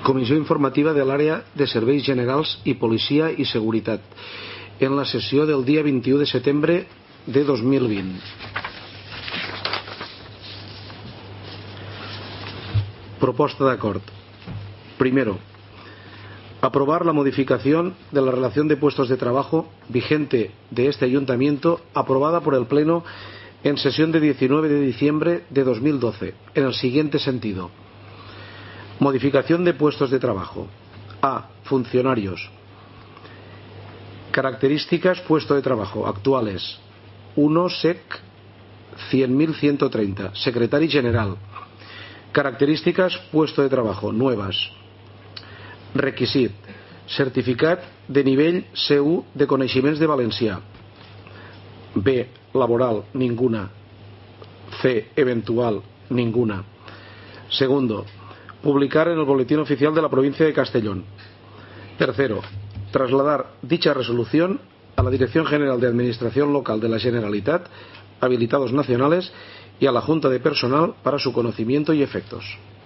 Comissió informativa de l'àrea de serveis generals i policia i seguretat en la sessió del dia 21 de setembre de 2020. Proposta de acord. Primero, aprobar la modificación de la relación de puestos de trabajo vigente de este ayuntamiento aprobada por el Pleno en sesión de 19 de diciembre de 2012 en el siguiente sentido. Modificación de puestos de trabajo. A. Funcionarios. Características puesto de trabajo actuales. 1 SEC 100.130. Secretari general. Características puesto de trabajo nuevas. Requisit: certificat de nivell C1 de coneixements de valencià. B. Laboral: ninguna. C. Eventual: ninguna. Segundo, publicar en el Boletín Oficial de la Provincia de Castellón. Tercero, trasladar dicha resolución a la Dirección General de Administración Local de la Generalitat, habilitados nacionales, y a la Junta de Personal para su conocimiento y efectos.